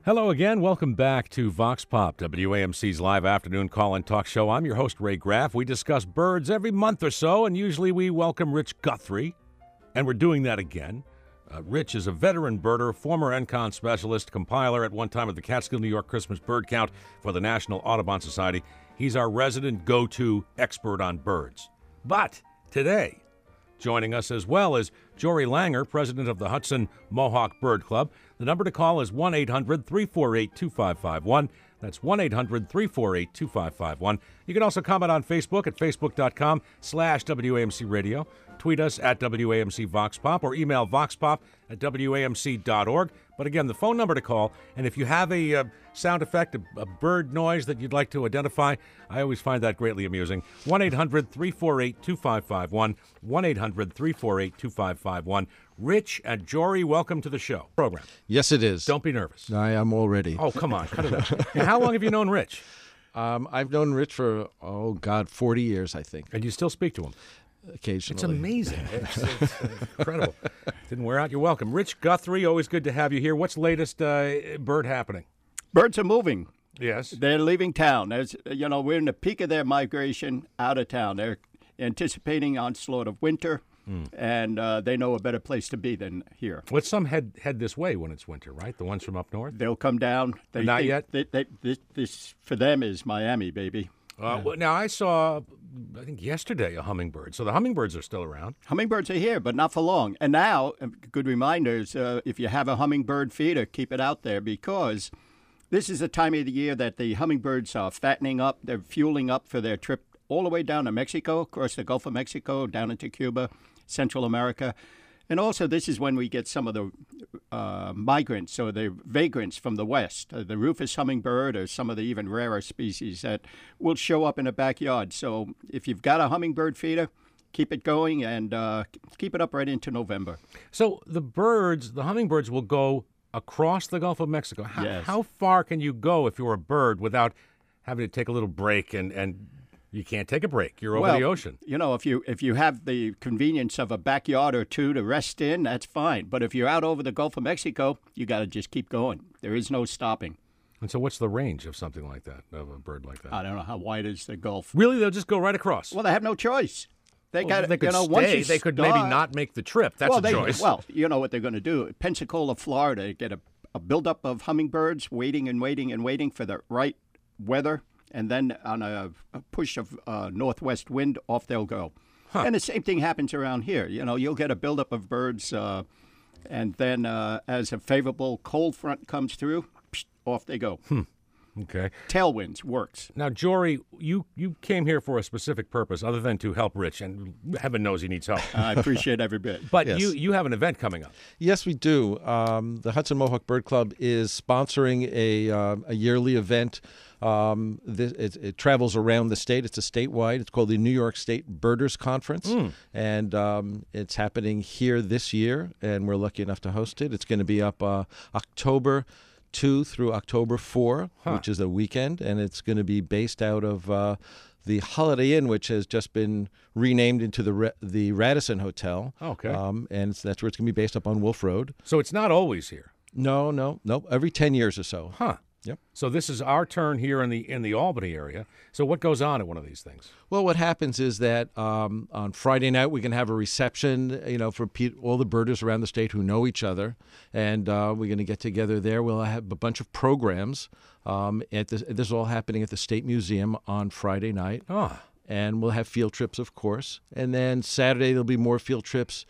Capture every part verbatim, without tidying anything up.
Hello again. Welcome back to Vox Pop, W A M C's live afternoon call-in talk show. I'm your host, Ray Graff. We discuss birds every month or so, and usually we welcome Rich Guthrie, and we're doing that again. Uh, Rich is a veteran birder, former N C O N specialist, compiler at one time of the Catskill, New York Christmas bird count for the National Audubon Society. He's our resident go-to expert on birds. But today, joining us as well is Jory Langer, president of the Hudson Mohawk Bird Club. The number to call is one eight hundred, three four eight, two five five one. That's one eight hundred, three four eight, two five five one. You can also comment on Facebook at facebook.com slash WAMC Radio. Tweet us at W A M C Vox Pop or email voxpop at W A M C dot org. But again, the phone number to call, and if you have a uh, sound effect, a, a bird noise that you'd like to identify, I always find that greatly amusing. one eight hundred, three four eight, two five five one. one eight hundred, three four eight, two five five one. Rich and Jory, welcome to the show. Program. Yes, it is. Don't be nervous. I am already. Oh, come on. Cut it out. And how long have you known Rich? Um, I've known Rich for, oh, God, forty years, I think. And you still speak to him? Occasionally. It's amazing. It's, it's incredible. Didn't wear out. You're welcome. Rich Guthrie, always good to have you here. What's latest uh, bird happening? Birds are moving. Yes. They're leaving town. There's, you know, we're in the peak of their migration out of town. They're anticipating onslaught of winter, mm. and uh, they know a better place to be than here. Well, some head head this way when it's winter, right? The ones from up north? They'll come down. They, Not they, yet? They, they, this, this, for them, is Miami, baby. Uh, well, now, I saw, I think yesterday, a hummingbird. So the hummingbirds are still around. Hummingbirds are here, but not for long. And now, good reminders, uh, if you have a hummingbird feeder, keep it out there, because this is the time of the year that the hummingbirds are fattening up. They're fueling up for their trip all the way down to Mexico, across the Gulf of Mexico, down into Cuba, Central America. And also, this is when we get some of the uh, migrants or the vagrants from the west, uh, the rufous hummingbird or some of the even rarer species that will show up in the backyard. So if you've got a hummingbird feeder, keep it going and uh, keep it up right into November. So the birds, the hummingbirds will go across the Gulf of Mexico. How, yes. how far can you go if you're a bird without having to take a little break and, and you can't take a break. You're over well, the ocean. You know, if you if you have the convenience of a backyard or two to rest in, that's fine. But if you're out over the Gulf of Mexico, you got to just keep going. There is no stopping. And so what's the range of something like that, of a bird like that? I don't know. How wide is the Gulf? Really? They'll just go right across? Well, they have no choice. They well, got they could you know, stay. once you they could start, maybe not make the trip. That's well, a they, choice. Well, you know what they're going to do. Pensacola, Florida, get a, a buildup of hummingbirds waiting and waiting and waiting for the right weather. And then on a, a push of uh, northwest wind, off they'll go. Huh. And the same thing happens around here. You know, you'll get a buildup of birds, uh, and then uh, as a favorable cold front comes through, psh, off they go. Hmm. Okay. Tailwinds works. Now, Jory, you, you came here for a specific purpose other than to help Rich, and heaven knows he needs help. I appreciate every bit. But yes. you, you have an event coming up. Yes, we do. Um, the Hudson Mohawk Bird Club is sponsoring a, uh, a yearly event. Um, this, it, it travels around the state. It's a statewide. It's called the New York State Birders Conference, mm. and um, it's happening here this year, and we're lucky enough to host it. It's going to be up uh, October second through October fourth, huh. which is a weekend, and it's going to be based out of uh, the Holiday Inn, which has just been renamed into the the Radisson Hotel. Okay. Um, and that's where it's going to be based up on Wolf Road. So it's not always here? No, no, no. Every ten years or so. Huh. Yep. So this is our turn here in the in the Albany area. So what goes on at one of these things? Well, what happens is that um, on Friday night we can have a reception, you know, for pe- all the birders around the state who know each other, and uh, we're going to get together there. We'll have a bunch of programs. Um, at this, this is all happening at the State Museum on Friday night. Ah. And we'll have field trips, of course. And then Saturday there'll be more field trips,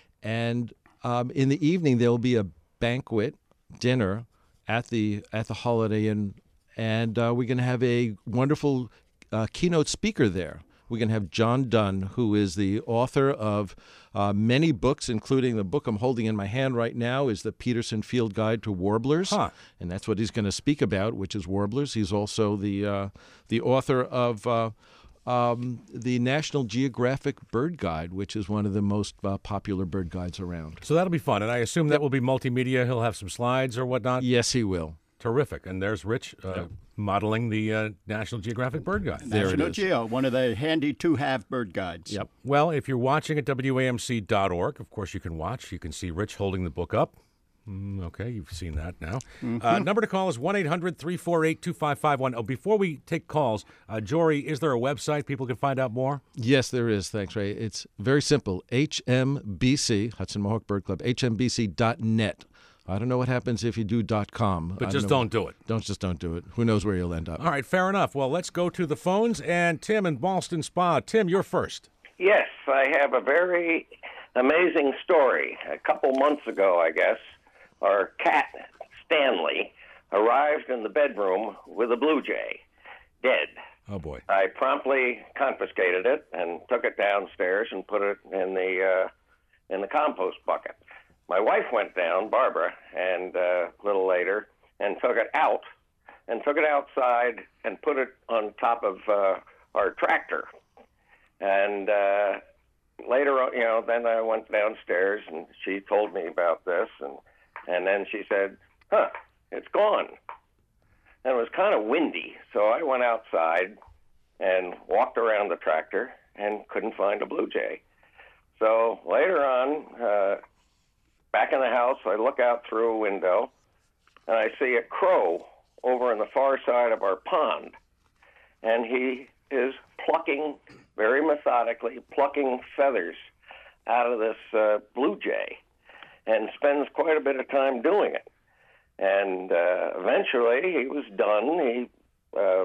and um, in the evening there will be a banquet dinner at the at the Holiday Inn, and uh, we're going to have a wonderful uh, keynote speaker there. We're going to have John Dunn, who is the author of uh, many books, including the book I'm holding in my hand right now is the Peterson Field Guide to Warblers, huh. and that's what he's going to speak about, which is warblers. He's also the uh, the author of uh, um, the National Geographic Bird Guide, which is one of the most uh, popular bird guides around. So that'll be fun, and I assume that will be multimedia. He'll have some slides or whatnot? Yes, he will. Terrific. And there's Rich uh, yep. modeling the uh, National Geographic Bird Guide. There National it is. Geo, one of the handy two-half bird guides. Yep. Well, if you're watching at W A M C dot org, of course you can watch. You can see Rich holding the book up. Mm, okay, you've seen that now. Mm-hmm. Uh, number to call is one eight hundred three four eight two five five one. Oh, before we take calls, uh, Jory, is there a website people can find out more? Yes, there is. Thanks, Ray. It's very simple. H M B C, Hudson Mohawk Bird Club, H M B C dot net. I don't know what happens if you do .com. But I just don't don't do it. Don't just don't do it. Who knows where you'll end up. All right, fair enough. Well, let's go to the phones. And Tim in Ballston Spa. Tim, you're first. Yes, I have a very amazing story. A couple months ago, I guess, our cat, Stanley, arrived in the bedroom with a blue jay, dead. Oh, boy. I promptly confiscated it and took it downstairs and put it in the uh, in the compost bucket. My wife went down, Barbara, and uh, a little later, and took it out, and took it outside and put it on top of uh, our tractor. And uh, later on, you know, then I went downstairs, and she told me about this, and and then she said, huh, it's gone. And it was kind of windy, so I went outside and walked around the tractor and couldn't find a blue jay. So later on, uh, back in the house, I look out through a window, and I see a crow over on the far side of our pond, and he is plucking, very methodically, plucking feathers out of this uh, blue jay, and spends quite a bit of time doing it. And uh, eventually, he was done. He, uh,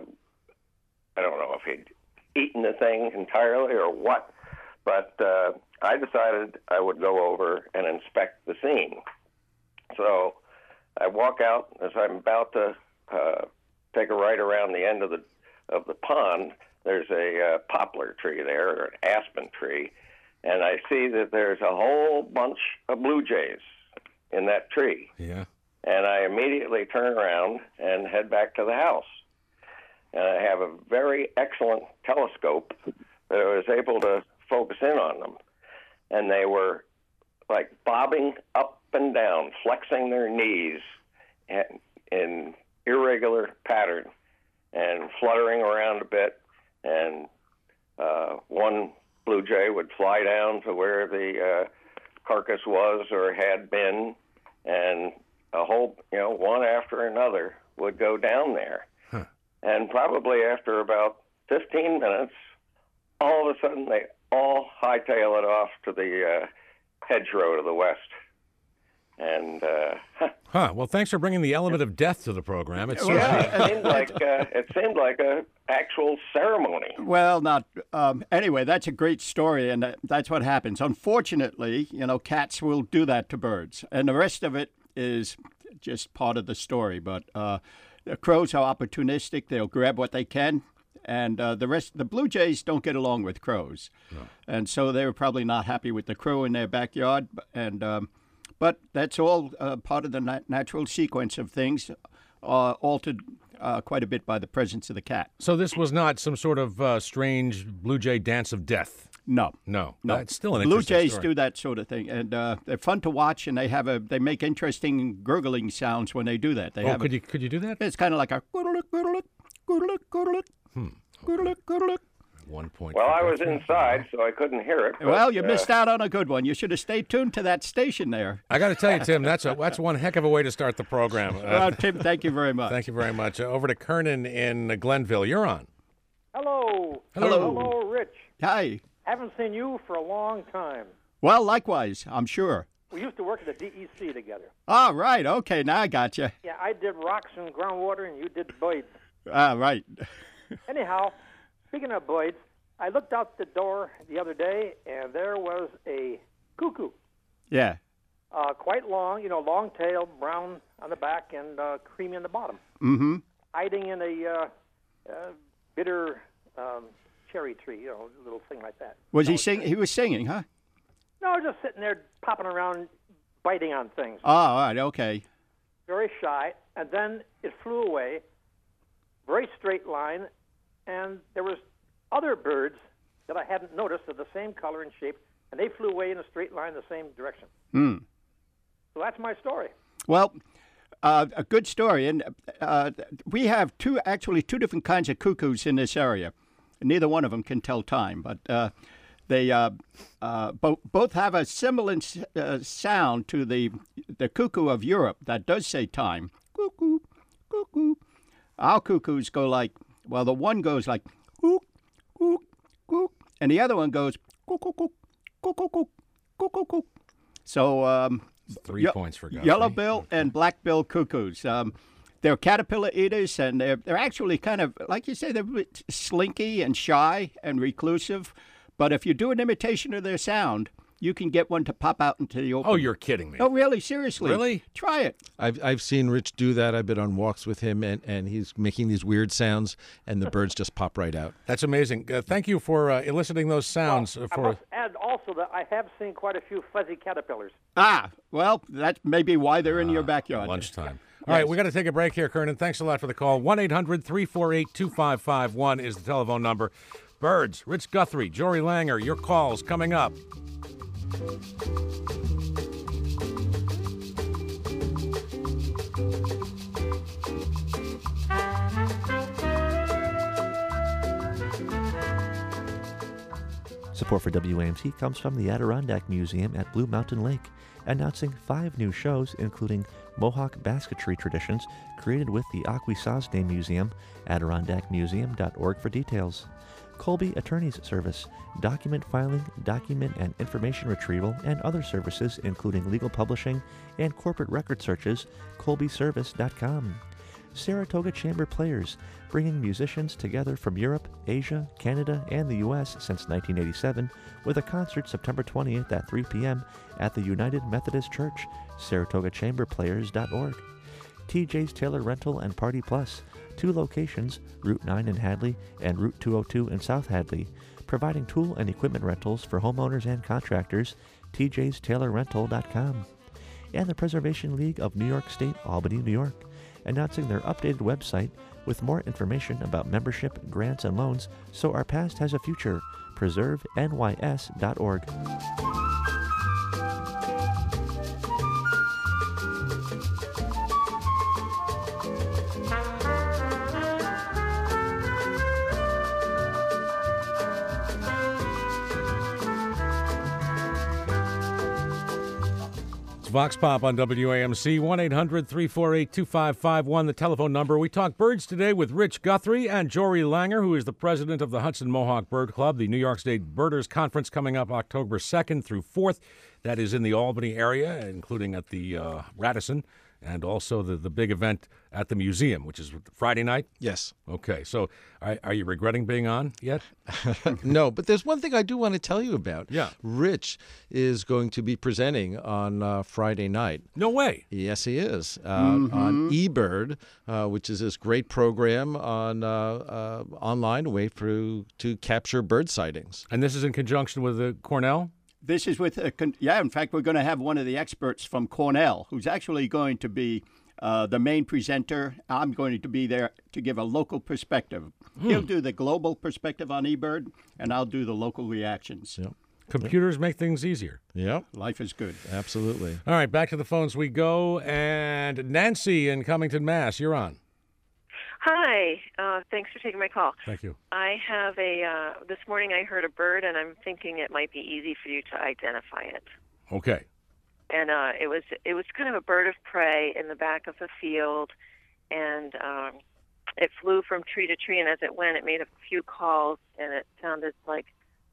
I don't know if he'd eaten the thing entirely or what, but uh, I decided I would go over and inspect the scene. So I walk out as I'm about to uh, take a right around the end of the of the pond. There's a uh, poplar tree there, or an aspen tree, and I see that there's a whole bunch of blue jays in that tree. Yeah. And I immediately turn around and head back to the house. And I have a very excellent telescope that I was able to focus in on them. And they were like bobbing up and down, flexing their knees in irregular pattern and fluttering around a bit. And uh, one blue jay would fly down to where the uh, carcass was or had been, and a whole, you know, one after another would go down there. Huh. And probably after about fifteen minutes, all of a sudden they all hightail it off to the uh, hedgerow to the west. And, uh, huh. huh. Well, thanks for bringing the element of death to the program. It's yeah, it seemed like, uh, it seemed like a actual ceremony. Well, not um, anyway. That's a great story, and that's what happens. Unfortunately, you know, cats will do that to birds, and the rest of it is just part of the story. But uh, the crows are opportunistic; they'll grab what they can, and uh, the rest. The blue jays don't get along with crows, no. And so they were probably not happy with the crow in their backyard. And um, but that's all uh, part of the nat- natural sequence of things, uh, altered uh, quite a bit by the presence of the cat. So this was not some sort of uh, strange blue jay dance of death. No, no, no. It's still an Blue interesting jays story. do that sort of thing, and uh, they're fun to watch. And they have a they make interesting gurgling sounds when they do that. They oh, have could a, you could you do that? It's kind of like a gurglook, gurglook, gurglook, gurglook, hmm. gurglook, gurglook. One point. Well, I was inside, so I couldn't hear it. But, well, you uh, missed out on a good one. You should have stayed tuned to that station there. I got to tell you, Tim, that's a, that's one heck of a way to start the program. Uh, well, Tim, thank you very much. Thank you very much. Uh, over to Kernan in Glenville. You're on. Hello. Hello. Hello, Rich. Hi. Haven't seen you for a long time. Well, likewise, I'm sure. We used to work at the D E C together. Ah, right. Okay, now I got you. Yeah, I did rocks and groundwater, and you did birds. Ah, right. Anyhow, speaking of birds, I looked out the door the other day, and there was a cuckoo. Yeah. Uh, quite long, you know, long tail, brown on the back, and uh, creamy on the bottom. Mm-hmm. Hiding in a uh, uh, bitter um, cherry tree, you know, a little thing like that. Was he sing? He was singing, huh? No, just sitting there popping around, biting on things. Oh, all right, okay. Very shy, and then it flew away, very straight line, and there was other birds that I hadn't noticed of the same color and shape, and they flew away in a straight line the same direction. Hmm. So that's my story. Well, uh, a good story, and uh, we have two, actually two different kinds of cuckoos in this area. Neither one of them can tell time, but uh, they uh, uh, bo- both have a similar uh, sound to the the cuckoo of Europe that does say time. Cuckoo, cuckoo. Our cuckoos go like, well, the one goes like, cook, cook, cook, and the other one goes, cook, cook, cook, cook, cook, cook, cook, cook, cook. So um, Three ye- points for Guthrie. yellow-bill and black-bill cuckoos. Um, they're caterpillar eaters, and they're they're actually kind of, like you say, they're a bit slinky and shy and reclusive. But if you do an imitation of their sound, you can get one to pop out into the open. Oh, you're kidding me. Oh, really? Seriously? Really? Try it. I've I've seen Rich do that. I've been on walks with him, and, and he's making these weird sounds, and the birds just pop right out. That's amazing. Uh, thank you for uh, eliciting those sounds. Well, uh, I for must add also that I have seen quite a few fuzzy caterpillars. Ah, well, that's maybe why they're in your backyard. lunchtime. All right, we got to take a break here, Kernan. Thanks a lot for the call. one eight hundred three four eight two five five one is the telephone number. Birds, Rich Guthrie, Jory Langer, your calls coming up. Support for W A M C comes from the Adirondack Museum at Blue Mountain Lake, announcing five new shows, including Mohawk Basketry Traditions, created with the Akwesasne Museum, adirondack museum dot org for details. Colby Attorneys Service, document filing, document and information retrieval, and other services, including legal publishing and corporate record searches, colby service dot com. Saratoga Chamber Players, bringing musicians together from Europe, Asia, Canada, and the U S since nineteen eighty-seven, with a concert September twentieth at three p.m. at the United Methodist Church, saratoga chamber players dot org. T J's Taylor Rental and Party Plus, two locations, Route nine in Hadley and Route two oh two in South Hadley, providing tool and equipment rentals for homeowners and contractors, t j's taylor rental dot com. And the Preservation League of New York State, Albany, New York, announcing their updated website with more information about membership, grants, and loans, so our past has a future. preserve n y s dot org. Vox Pop on W A M C, one eight hundred three four eight two five five one, the telephone number. We talk birds today with Rich Guthrie and Jory Langer, who is the president of the Hudson Mohawk Bird Club, the New York State Birders Conference coming up October second through fourth. That is in the Albany area, including at the uh, Radisson, and also the, the big event at the museum, which is Friday night? Yes. Okay, so are, are you regretting being on yet? No, but there's one thing I do want to tell you about. Yeah. Rich is going to be presenting on uh, Friday night. No way. Yes, he is. Uh, On eBird, uh, which is this great program on uh, uh, online, a way for to capture bird sightings. And this is in conjunction with the Cornell? This is with, a con- yeah, in fact, we're going to have one of the experts from Cornell who's actually going to be uh, the main presenter. I'm going to be there to give a local perspective. Hmm. He'll do the global perspective on eBird, and I'll do the local reactions. Yep. Computers make things easier. Yep. Life is good. Absolutely. All right, back to the phones we go. And Nancy in Cummington, Mass., you're on. Hi. Uh, thanks for taking my call. Thank you. I have a, uh, this morning I heard a bird, and I'm thinking it might be easy for you to identify it. Okay. And uh, it was it was kind of a bird of prey in the back of a field, and um, it flew from tree to tree, and as it went, it made a few calls, and it sounded like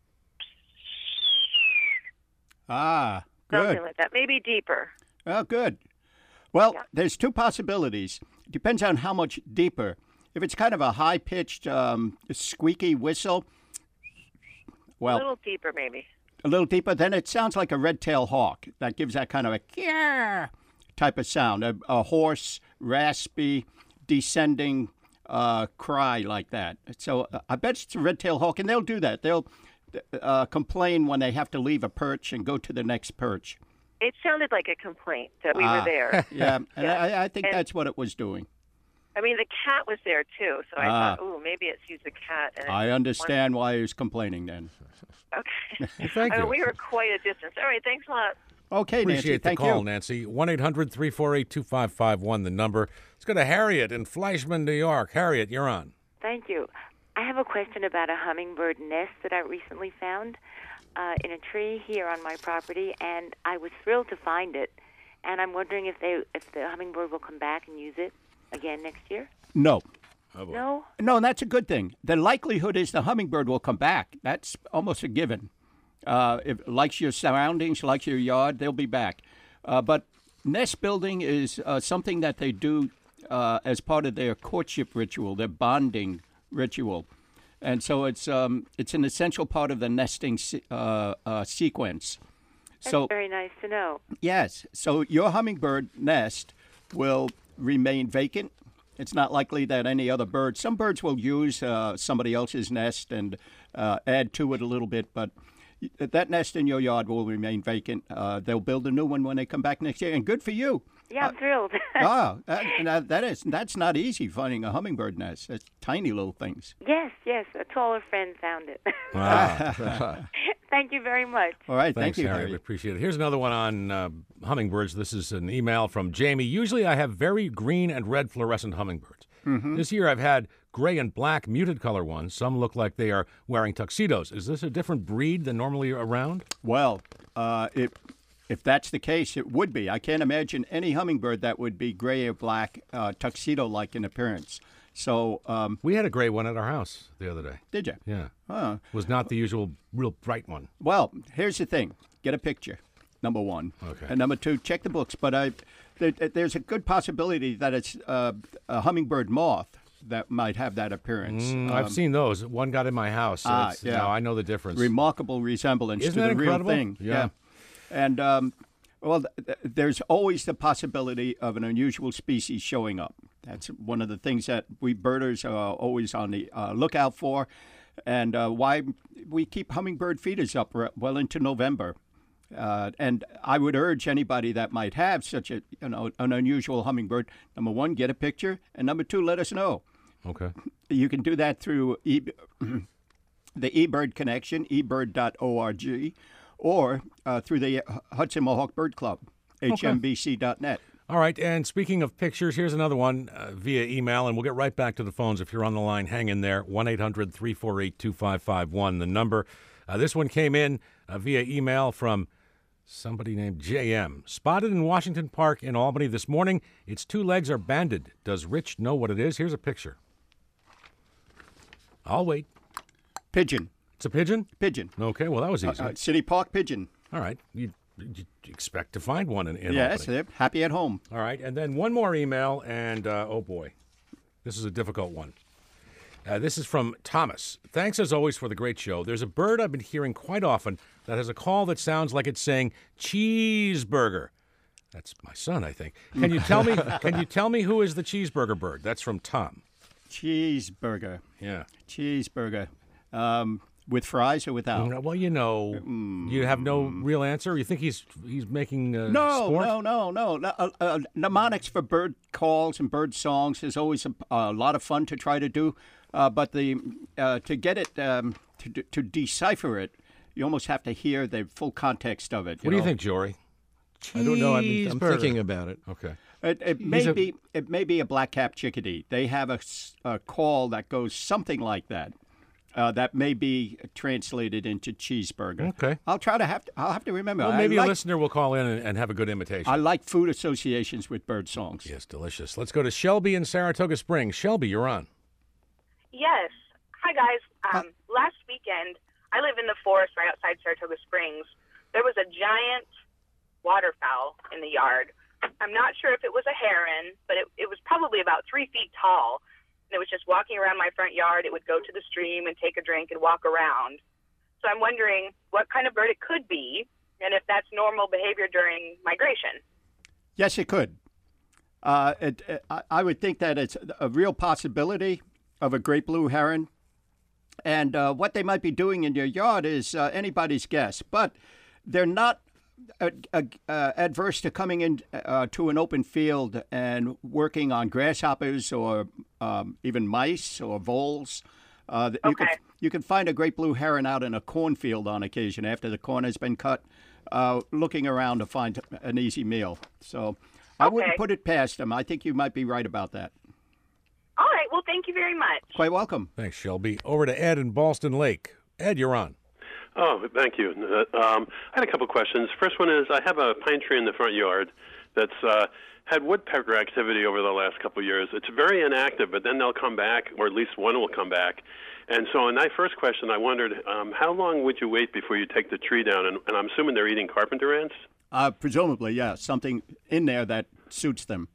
Ah, good. something like that, maybe deeper. Oh, good. Well, Yeah. there's two possibilities. Depends on how much deeper. If it's kind of a high-pitched, um, squeaky whistle, well, a little deeper, maybe. a little deeper, then it sounds like a red-tailed hawk. That gives that kind of a "Kyaa" type of sound, a, a hoarse, raspy, descending uh, cry like that. So uh, I bet it's a red-tailed hawk, and they'll do that. They'll uh, complain when they have to leave a perch and go to the next perch. It sounded like a complaint that we Ah. were there. Yeah, and Yeah. I, I think And- that's what it was doing. I mean, the cat was there, too, so I Ah. thought, ooh, maybe it's used the cat. And it I understand why he was complaining then. Okay. Thank I mean, you. we were quite a distance. All right, thanks a lot. Okay, Nancy, Appreciate the thank call, you. Nancy. one eight hundred three four eight two five five one, the number. Let's go to Harriet in Fleischman, New York. Harriet, you're on. Thank you. I have a question about a hummingbird nest that I recently found. uh, in a tree here on my property, and I was thrilled to find it. And I'm wondering if they, if the hummingbird will come back and use it again next year. No. Oh, boy. No. No, and that's a good thing. The likelihood is the hummingbird will come back. That's almost a given. Uh, if likes your surroundings, likes your yard, they'll be back. Uh, but nest building is uh, something that they do uh, as part of their courtship ritual, their bonding ritual. And so it's um, it's an essential part of the nesting se- uh, uh, sequence. That's So very nice to know. yes, so your hummingbird nest will remain vacant. It's not likely that any other bird. Some birds will use uh, somebody else's nest and uh, add to it a little bit, but that nest in your yard will remain vacant. Uh, they'll build a new one when they come back next year, and good for you. Yeah, I'm thrilled. Ah, that, that, that is that's not easy finding a hummingbird nest. It's tiny little things. Yes, yes. A taller friend found it. Wow. Thank you very much. All right, Thanks, thank you, Harry. Harry. We appreciate it. Here's another one on uh, hummingbirds. This is an email from Jamie. Usually I have very green and red fluorescent hummingbirds. Mm-hmm. This year I've had gray and black muted color ones. Some look like they are wearing tuxedos. Is this a different breed than normally around? Well, uh, it, if that's the case, it would be. I can't imagine any hummingbird that would be gray or black, uh, tuxedo-like in appearance. So, um, We had a gray one at our house the other day. did you? Yeah. Huh. Was not the usual real bright one. Well, here's the thing. Get a picture, number one. Okay. And number two, check the books. But I, there, there's a good possibility that it's uh, a hummingbird moth that might have that appearance. Mm, Um, I've seen those. One got in my house. So Ah, it's, yeah. no, I know the difference. remarkable resemblance Isn't to that the real incredible? thing. Yeah. And, um, well, th- th- there's always the possibility of an unusual species showing up. That's one of the things that we birders are always on the uh, lookout for, and uh, why we keep hummingbird feeders up re- well into November. Uh, and I would urge anybody that might have such a you know an unusual hummingbird, number one, get a picture, and number two, let us know. Okay. You can do that through e- the eBird Connection, e bird dot org, or uh, through the Hudson Mohawk Bird Club, H M B C dot net. All right, and speaking of pictures, here's another one uh, via email, and we'll get right back to the phones. If you're on the line, hang in there, one eight hundred three four eight two five five one, the number. Uh, this one came in uh, via email from somebody named J M. Spotted in Washington Park in Albany this morning. Its two legs are banded. Does Rich know what it is? Here's a picture. I'll wait. Pigeon. It's a pigeon? Pigeon. Okay, well, that was easy. Uh, City Park pigeon. All right. You, you expect to find one in, in Yes, Albany. they're happy at home. All right, and then one more email, and uh, oh boy, this is a difficult one. Uh, this is from Thomas. Thanks as always for the great show. There's a bird I've been hearing quite often that has a call that sounds like it's saying cheeseburger. That's my son, I think. Can you tell me? Can you tell me who is the cheeseburger bird? That's from Tom. Cheeseburger. Yeah. Cheeseburger. Um, with fries or without? Well, you know, you have no real answer. You think he's he's making uh, No, sport? no, no, no. no uh, uh, mnemonics for bird calls and bird songs is always a, a lot of fun to try to do, uh, but the uh, to get it um, to to decipher it, you almost have to hear the full context of it. What do you know? think, Jory? I don't know. I'm, I'm Cheeseburger. thinking about it. Okay. It, it may a- be it may be a black-capped chickadee. They have a, s- a call that goes something like that. Uh, that may be translated into cheeseburger. Okay. I'll try to have to. I'll have to remember. Well, I maybe a like, listener will call in and, and have a good imitation. I like food associations with bird songs. Yes, delicious. Let's go to Shelby in Saratoga Springs. Shelby, you're on. Yes. Hi, guys. Um, last weekend, I live in the forest right outside Saratoga Springs. There was a giant waterfowl in the yard. I'm not sure if it was a heron, but it, it was probably about three feet tall. And it was just walking around my front yard. It would go to the stream and take a drink and walk around. So I'm wondering what kind of bird it could be and if that's normal behavior during migration. Yes, it could. Uh, it, it, I- I would think that it's a real possibility of a great blue heron. And uh, what they might be doing in your yard is uh, anybody's guess. But they're not uh, uh, uh, adverse to coming in uh, to an open field and working on grasshoppers or um, even mice or voles. Uh, you, Okay. can, you can find a great blue heron out in a cornfield on occasion after the corn has been cut, uh, looking around to find an easy meal. So I wouldn't Okay. put it past them. I think you might be right about that. All right. Well, thank you very much. Quite welcome. Thanks, Shelby. Over to Ed in Ballston Lake. Ed, you're on. Oh, thank you. Uh, um, I had a couple questions. First one is I have a pine tree in the front yard that's uh, had woodpecker activity over the last couple of years. It's very inactive, but then they'll come back, or at least one will come back. And so in that first question, I wondered, um, how long would you wait before you take the tree down? And, and I'm assuming they're eating carpenter ants? Uh, presumably, yeah, something in there that suits them.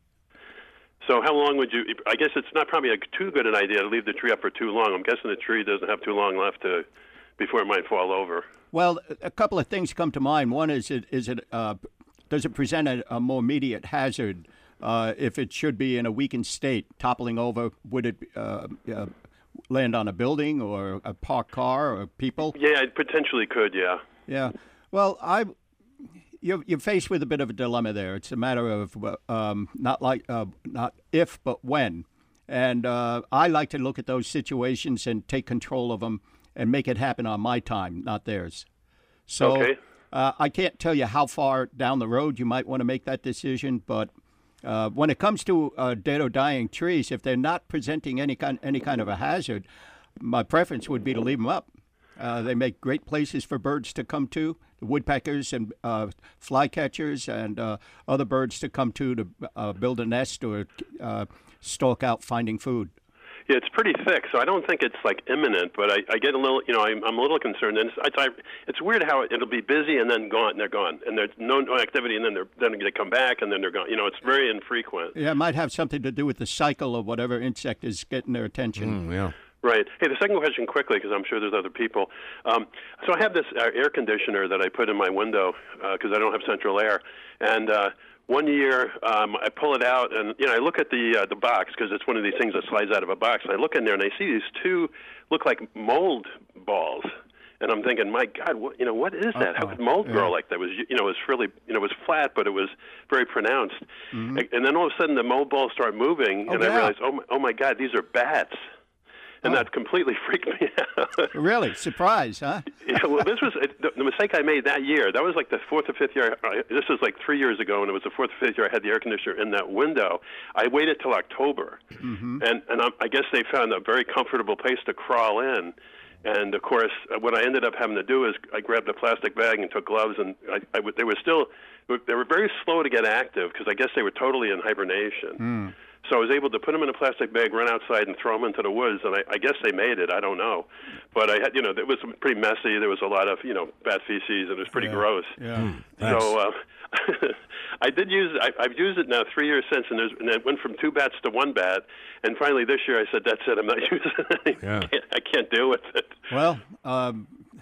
So how long would you, I guess it's not probably a too good an idea to leave the tree up for too long. I'm guessing the tree doesn't have too long left to before it might fall over. Well, a couple of things come to mind. One is, it, is it, uh, does it present a, a more immediate hazard? Uh, if it should be in a weakened state, toppling over, would it uh, uh, land on a building or a parked car or people? Yeah, it potentially could, yeah. Yeah. Well, I, you're, you're faced with a bit of a dilemma there. It's a matter of um, not like uh, not if, but when. And uh, I like to look at those situations and take control of them and make it happen on my time, not theirs. So okay. uh, I can't tell you how far down the road you might want to make that decision, but uh, when it comes to uh, dead or dying trees, if they're not presenting any kind any kind of a hazard, my preference would be to leave them up. Uh, they make great places for birds to come to, the woodpeckers and uh, flycatchers and uh, other birds to come to to uh, build a nest or uh, stalk out finding food. Yeah, it's pretty thick, so I don't think it's like imminent. But I, I get a little, you know, I'm, I'm a little concerned. And it's, I, it's weird how it, it'll be busy and then gone, and they're gone, and there's no, no activity, and then they're then they come back, and then they're gone. You know, it's very infrequent. Yeah, it might have something to do with the cycle of whatever insect is getting their attention. Mm, yeah. Right. Hey, the second question quickly, because I'm sure there's other people. Um, so I have this uh, air conditioner that I put in my window because uh, I don't have central air, and uh, one year um, I pull it out, and you know I look at the uh, the box because it's one of these things that slides out of a box. And I look in there, and I see these two look like mold balls, and I'm thinking, my God, what, you know, what is that? Uh-oh. How could mold grow yeah. like that? It was you know, it was really you know, it was flat, but it was very pronounced. Mm-hmm. And then all of a sudden, the mold balls start moving, oh, and yeah. I realized, oh my, oh my God, these are bats. And oh. that completely freaked me out. Really? Surprise, huh? Yeah, well, this was the, the mistake I made that year. That was like the fourth or fifth year. I, this was like three years ago, and it was the fourth or fifth year I had the air conditioner in that window. I waited till October, mm-hmm. and, and I, I guess they found a very comfortable place to crawl in. And, of course, what I ended up having to do is I grabbed a plastic bag and took gloves, and I, I, they were still they were very slow to get active because I guess they were totally in hibernation. Mm. So I was able to put them in a plastic bag, run outside, and throw them into the woods. And I, I guess they made it. I don't know, but I had, you know, it was pretty messy. There was a lot of, you know, bat feces, and it was pretty yeah. gross. Yeah. Mm, so uh, I did use. I, I've used it now three years since, and, there's, and it went from two bats to one bat. And finally, this year, I said, "That's it. I'm not using it. Yeah. I, can't, I can't deal with it." Well. Um,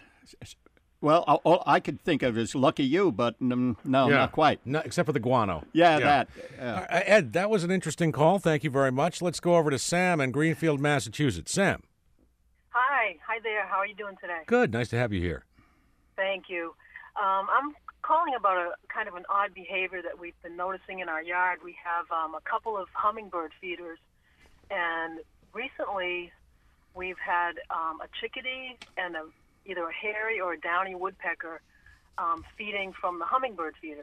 Well, all I could think of is lucky you, but um, no, yeah. not quite. No, except for the guano. Yeah, yeah. that. Yeah. Uh, Ed, that was an interesting call. Thank you very much. Let's go over to Sam in Greenfield, Massachusetts. Sam. Hi. Hi there. How are you doing today? Good. Nice to have you here. Thank you. Um, I'm calling about a kind of an odd behavior that we've been noticing in our yard. We have um, a couple of hummingbird feeders, and recently we've had um, a chickadee and a either a hairy or a downy woodpecker um, feeding from the hummingbird feeders.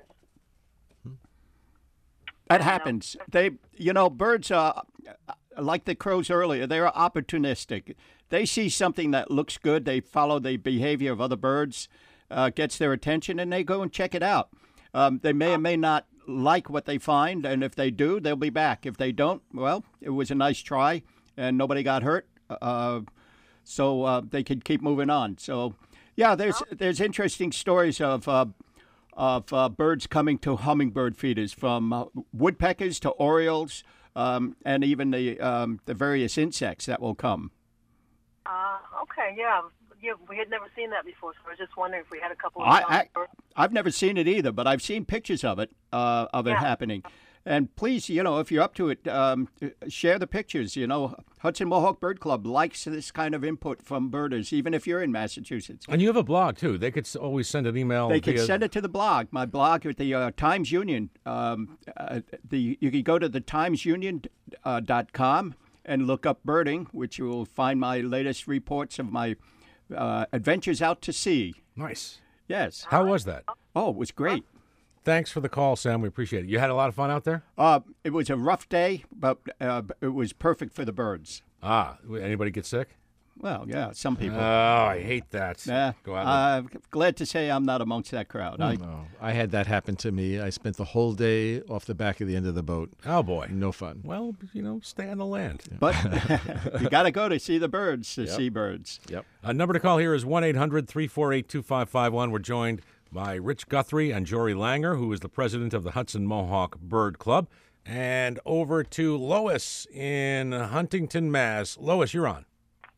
That happens. They, you know, birds are like the crows earlier. They're opportunistic. They see something that looks good. They follow the behavior of other birds, uh, gets their attention, and they go and check it out. Um, they may or may not like what they find, and if they do, they'll be back. If they don't, well, it was a nice try, and nobody got hurt. Uh, So uh, they could keep moving on. So, yeah, there's there's interesting stories of uh, of uh, birds coming to hummingbird feeders, from uh, woodpeckers to orioles, um, and even the um, the various insects that will come. Uh, okay, yeah, yeah, we had never seen that before, so I was just wondering if we had a couple of. I, I I've never seen it either, but I've seen pictures of it uh, of it yeah. happening. And please, you know, if you're up to it, um, share the pictures. You know, Hudson Mohawk Bird Club likes this kind of input from birders, even if you're in Massachusetts. And you have a blog, too. They could always send an email. They could via... send it to the blog. My blog at the uh, Times Union. Um, uh, the You can go to the times union dot com and look up birding, which you will find my latest reports of my uh, adventures out to sea. Nice. Yes. How was that? Oh, it was great. Thanks for the call, Sam. We appreciate it. You had a lot of fun out there? Uh, it was a rough day, but uh, it was perfect for the birds. Ah, anybody get sick? Well, yeah, some people. Oh, I hate that. Yeah. Go out I'm glad to say I'm not amongst that crowd. I, No, I had that happen to me. I spent the whole day off the back of the end of the boat. Oh, boy. No fun. Well, you know, stay on the land. But you got to go to see the birds, to Yep. see birds. Yep. A number to call here is one eight hundred three four eight two five five one. We're joined by Rich Guthrie and Jory Langer, who is the president of the Hudson Mohawk Bird Club. And over to Lois in Huntington, Mass. Lois, you're on.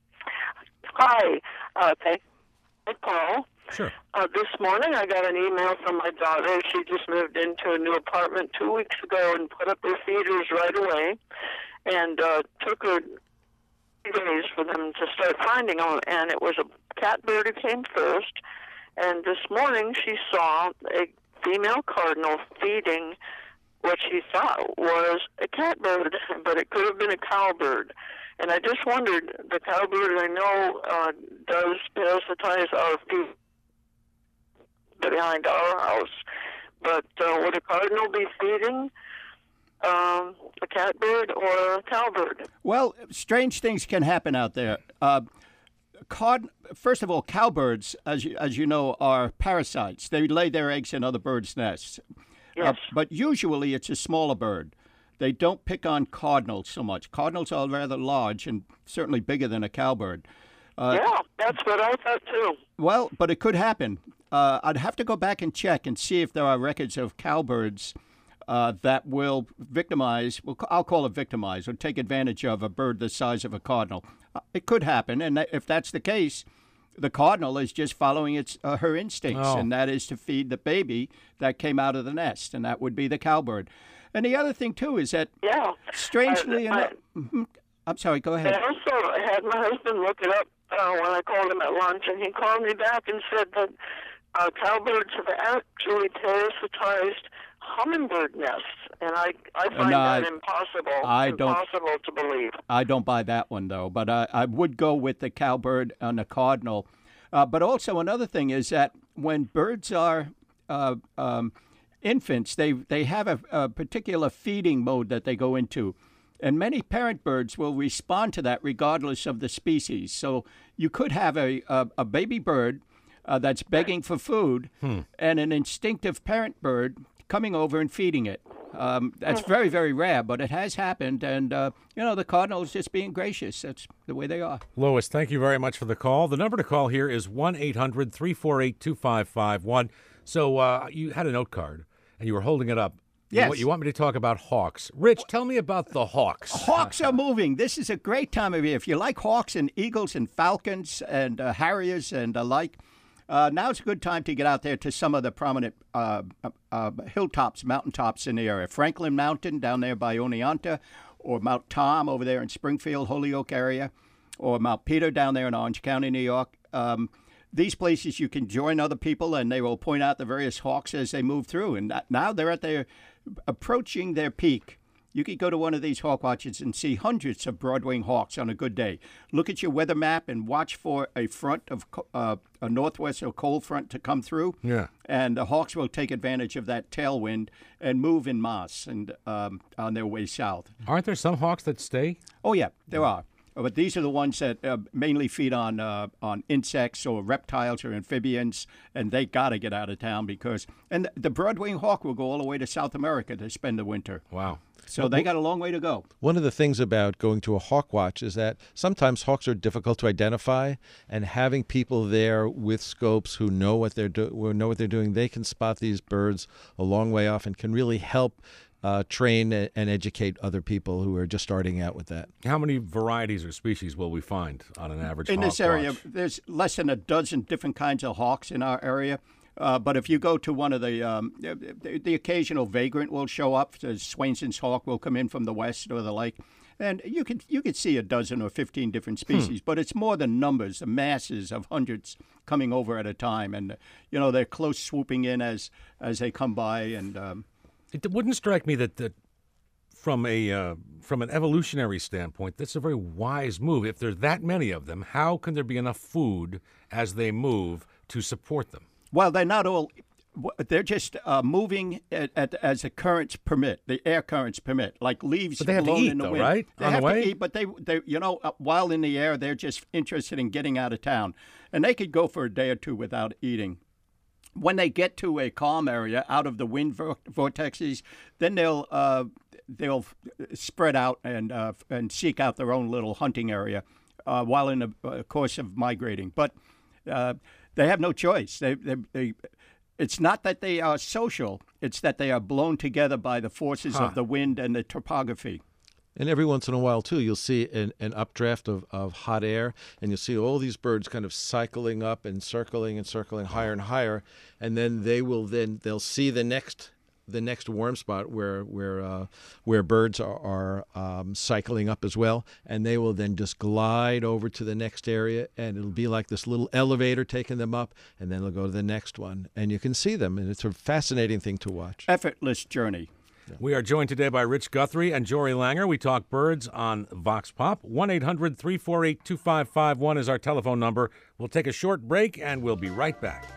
Hi. Uh, thank you, Paul. Sure. Uh, this morning I got an email from my daughter. She just moved into a new apartment two weeks ago and put up her feeders right away. And uh, took her days for them to start finding them. And it was a catbird who came first. And this morning she saw a female cardinal feeding what she thought was a catbird, but it could have been a cowbird. And I just wondered, the cowbird I know uh, does parasitize our feet behind our house, but uh, would a cardinal be feeding um, a catbird or a cowbird? Well, strange things can happen out there. Uh, card, first of all, cowbirds, as you, as you know, are parasites. They lay their eggs in other birds' nests. Yes. Uh, but usually it's a smaller bird. They don't pick on cardinals so much. Cardinals are rather large and certainly bigger than a cowbird. Uh, yeah, that's what I thought too. Well, but it could happen. Uh, I'd have to go back and check and see if there are records of cowbirds uh, that will victimize, well, I'll call it victimize, or take advantage of a bird the size of a cardinal. Uh, it could happen, and that, if that's the case, the cardinal is just following its uh, her instincts, Oh. and that is to feed the baby that came out of the nest, and that would be the cowbird. And the other thing, too, is that, yeah. strangely I, I, enough... Mhm. I'm sorry, go ahead. And also, I had my husband look it up uh, when I called him at lunch, and he called me back and said that uh, cowbirds have actually parasitized hummingbird nests, and I, I find No, that I- impossible. I don't- impossible to believe. I don't buy that one, though, but I, I would go with the cowbird and the cardinal. Uh, but also another thing is that when birds are uh, um, infants, they, they have a, a particular feeding mode that they go into. And many parent birds will respond to that regardless of the species. So you could have a, a, a baby bird uh, that's begging for food Hmm. and an instinctive parent bird coming over and feeding it. Um, that's very, very rare, but it has happened. And, uh, you know, the cardinals just being gracious. That's the way they are. Lois, thank you very much for the call. The number to call here is one eight hundred three four eight two five five one. So uh, you had a note card, and you were holding it up. You Yes. want- You want me to talk about hawks. Rich, tell me about the hawks. Hawks are moving. This is a great time of year. If you like hawks and eagles and falcons and uh, harriers and the like, uh, now's a good time to get out there to some of the prominent uh, uh, hilltops, mountaintops in the area. Franklin Mountain down there by Oneonta, or Mount Tom over there in Springfield, Holyoke area, or Mount Peter down there in Orange County, New York. Um, these places you can join other people, and they will point out the various hawks as they move through. And that- now they're at their approaching their peak. You could go to one of these hawk watches and see hundreds of broad-winged hawks on a good day. Look at your weather map and watch for a front of co- uh, a northwest or cold front to come through. Yeah. And the hawks will take advantage of that tailwind and move in mass and um, on their way south. Aren't there some hawks that stay? Oh yeah, there are. But these are the ones that uh, mainly feed on uh, on insects or reptiles or amphibians, and they got to get out of town because and the broad-winged hawk will go all the way to South America to spend the winter. Wow. So they got a long way to go. One of the things about going to a hawk watch is that sometimes hawks are difficult to identify, and having people there with scopes who know what they're do- who know what they're doing, they can spot these birds a long way off and can really help uh, train a- and educate other people who are just starting out with that. How many varieties or species will we find on an average In hawk this area, watch? there's less than a dozen different kinds of hawks in our area. Uh, but if you go to one of the, um, the, the occasional vagrant will show up. The Swainson's hawk will come in from the west or the lake. And you could you could see a dozen or fifteen different species, but it's more than numbers, the masses of hundreds coming over at a time. And, you know, they're close swooping in as as they come by. And um, It wouldn't strike me that, that from a uh, from an evolutionary standpoint, that's a very wise move. If there's that many of them, how can there be enough food as they move to support them? Well, they're not all they're just uh, moving at, at, as the currents permit, the air currents permit, like leaves But they have to blown eat, in the though, wind. right? They On the have way? to eat, but they, they, you know, uh, while in the air, they're just interested in getting out of town, and they could go for a day or two without eating. When they get to a calm area, out of the wind vor- vortexes, then they'll uh, they'll spread out and uh, and seek out their own little hunting area uh, while in the uh, course of migrating. But uh, they have no choice. They, they, they, it's not that they are social; it's that they are blown together by the forces Huh. of the wind and the topography. And every once in a while, too, you'll see an, an updraft of, of hot air, and you'll see all these birds kind of cycling up and circling and circling higher and higher, and then they will then they'll see the next the next warm spot where where uh, where birds are, are um, cycling up as well, and they will then just glide over to the next area, and it'll be like this little elevator taking them up, and then they'll go to the next one, and you can see them, and it's a fascinating thing to watch. Effortless journey. We are joined today by Rich Guthrie and Jory Langer. We talk birds on Vox Pop. one eight hundred three four eight two five five one is our telephone number. We'll take a short break, and we'll be right back.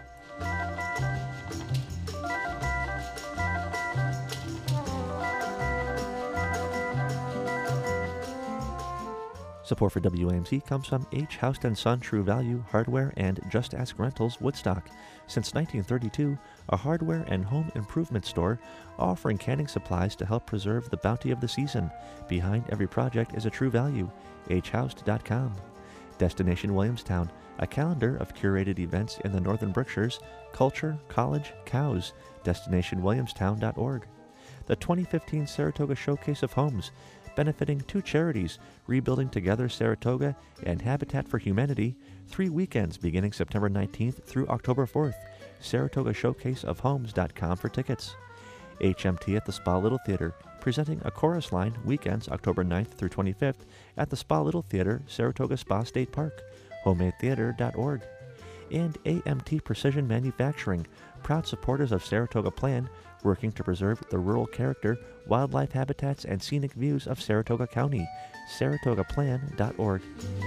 Support for W A M C comes from H. Housed and Son True Value Hardware and Just Ask Rentals Woodstock. Since nineteen thirty-two, a hardware and home improvement store offering canning supplies to help preserve the bounty of the season. Behind every project is a true value. h housed dot com. Destination Williamstown, a calendar of curated events in the Northern Berkshires, culture, college, cows. destination williamstown dot org. The twenty fifteen Saratoga Showcase of Homes, benefiting two charities, Rebuilding Together Saratoga and Habitat for Humanity, three weekends beginning September nineteenth through October fourth. Saratoga Showcase of Homes dot com for tickets. H M T at the Spa Little Theater, presenting a chorus line weekends October ninth through twenty-fifth at the Spa Little Theater, Saratoga Spa State Park. homemade theater dot org. And A M T Precision Manufacturing, proud supporters of Saratoga Plan, working to preserve the rural character, wildlife habitats, and scenic views of Saratoga County. saratoga plan dot org.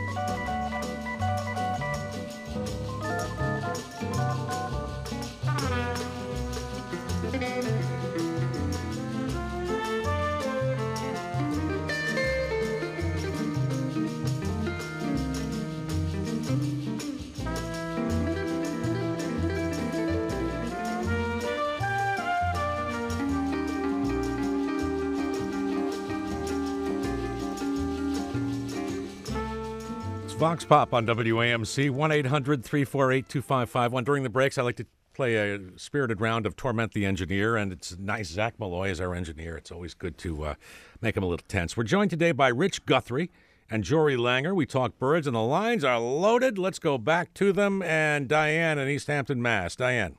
Vox Pop on W A M C, one eight hundred three four eight two five five one. During the breaks, I like to play a spirited round of Torment the Engineer, and it's nice. Zach Malloy is our engineer. It's always good to uh, make him a little tense. We're joined today by Rich Guthrie and Jory Langer. We talk birds, and the lines are loaded. Let's go back to them. And Diane in East Hampton, Mass. Diane.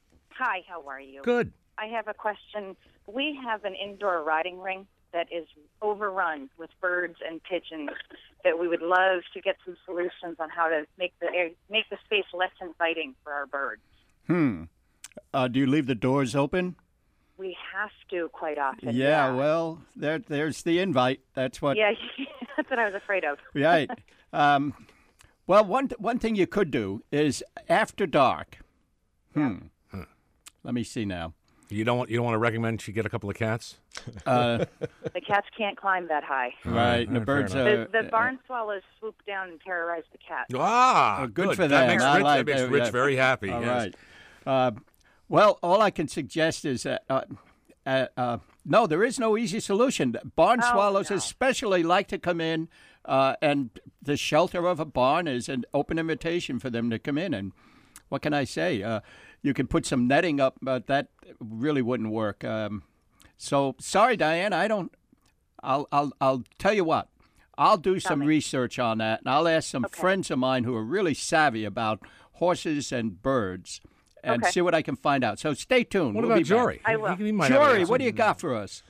Hi, how are you? Good. I have a question. We have an indoor riding ring that is overrun with birds and pigeons that we would love to get some solutions on how to make the air, make the space less inviting for our birds. Hmm. Uh, do you leave the doors open? We have to quite often. Yeah, Yeah. well, there, there's the invite. That's what. Yeah, that's what I was afraid of. Right. Um, well, one one thing you could do is after dark. Hmm. Huh. Let me see now. You don't want you don't want to recommend she get a couple of cats? Uh, The cats can't climb that high. right. And the All right, fair birds. enough. Uh, The, the barn swallows swoop down and terrorize the cats. Ah, Oh, good for that them. Makes I Rich, like that makes that, Rich yeah. very happy. All yes. right. Uh, well, all I can suggest is that, uh, uh, uh, no, there is no easy solution. Barn Oh, swallows no. especially like to come in, uh, and the shelter of a barn is an open invitation for them to come in. And what can I say? Uh, you can put some netting up, but that really wouldn't work. Um, so sorry, Diane, I don't. I'll I'll I'll tell you what. I'll do some research on that, and I'll ask some friends of mine who are really savvy about horses and birds, and Okay. see what I can find out. So stay tuned. What We'll about be back. Jory? I will. He- he might have an Jory, answer. what do you got for us?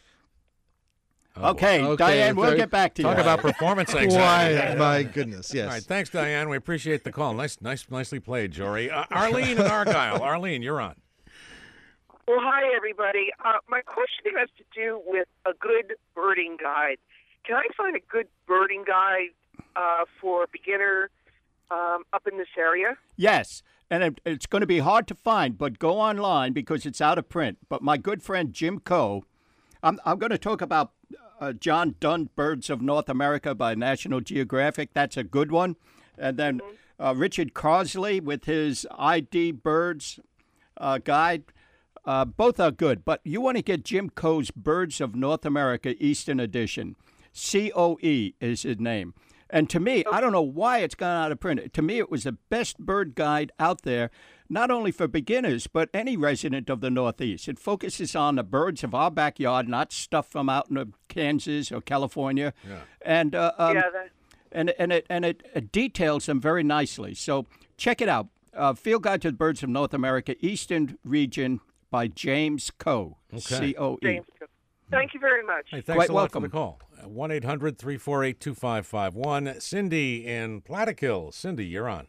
Oh, okay, Okay, Diane, we'll very- get back to Talk you. about performance anxiety. Why, my goodness, yes. All right, thanks, Diane. We appreciate the call. Nice, nice, nicely played, Jory. Uh, Arlene in Argyle. Arlene, you're on. Well, hi, everybody. Uh, my question has to do with a good birding guide. Can I find a good birding guide uh, for a beginner um, up in this area? Yes. and it, it's going to be hard to find, but go online because it's out of print. But my good friend Jim Coe, I'm, I'm going to talk about uh, John Dunn, Birds of North America by National Geographic. That's a good one. And then uh, Richard Carsley with his I D Birds uh, guide. Uh, both are good, but you want to get Jim Coe's Birds of North America Eastern Edition. C O E is his name. And to me, I don't know why it's gone out of print. To me, it was the best bird guide out there, not only for beginners, but any resident of the Northeast. It focuses on the birds of our backyard, not stuff from out in Kansas or California. Yeah. And uh, um, yeah, that... and and it and it, it details them very nicely. So check it out. Uh, Field Guide to the Birds of North America, Eastern Region by James Coe. Okay. C O E. James Coe. Thank you very much. Hey, thanks Quite a lot welcome. for the call. one eight hundred three four eight two five five one. Cindy in Plattekill. Cindy, you're on.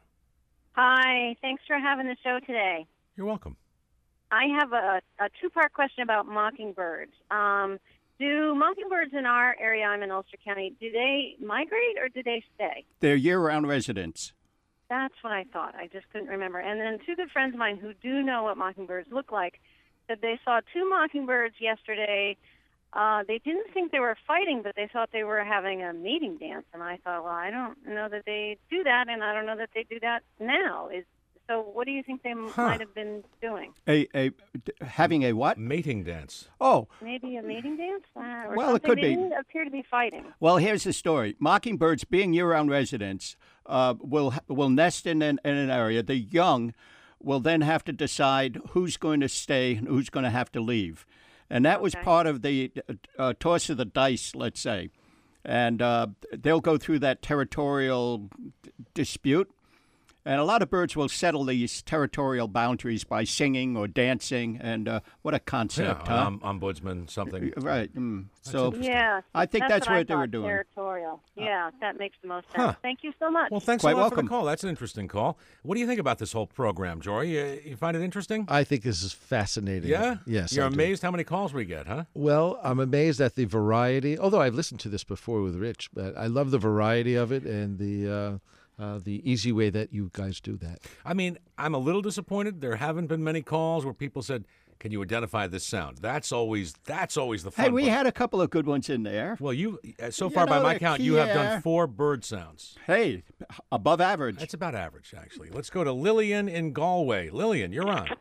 Hi. Thanks for having the show today. You're welcome. I have a, a two-part question about mockingbirds. Um, do mockingbirds in our area, I'm in Ulster County, do they migrate or do they stay? They're year-round residents. That's what I thought. I just couldn't remember. And then two good friends of mine who do know what mockingbirds look like said they saw two mockingbirds yesterday. Uh, they didn't think they were fighting, but they thought they were having a mating dance. And I thought, well, I don't know that they do that, and I don't know that they do that now. Is So what do you think they Huh. might have been doing? A, a having a what? Mating dance. Oh, Maybe a mating dance? Uh, or Well, it something. could they be. didn't appear to be fighting. well, here's the story. Mockingbirds, being year-round residents, uh, will will nest in an, in an area. The young will then have to decide who's going to stay and who's going to have to leave. And that was Okay. part of the uh, toss of the dice, let's say. And uh, they'll go through that territorial d- dispute. And a lot of birds will settle these territorial boundaries by singing or dancing. And uh, what a concept, Yeah, huh? um, ombudsman, something. Right. Mm. So Yeah, I think that's, what, I what they were thought, doing. Territorial. Yeah, that makes the most sense. Huh. Thank you so much. Well, thanks Quite a lot for welcome. the call. That's an interesting call. What do you think about this whole program, Jory? You, you find it interesting? I think this is fascinating. Yeah? Yes. You're I do. amazed how many calls we get, huh? Well, I'm amazed at the variety. Although I've listened to this before with Rich, but I love the variety of it and the uh, uh, the easy way that you guys do that. I mean, I'm a little disappointed. There haven't been many calls where people said, "Can you identify this sound?" That's always that's always the fun Hey, we part. had a couple of good ones in there. Well, you uh, so You far by know, my the count, you have Kier. done four bird sounds. Hey, above average. That's about average, actually. Let's go to Lillian in Galway. Lillian, you're on.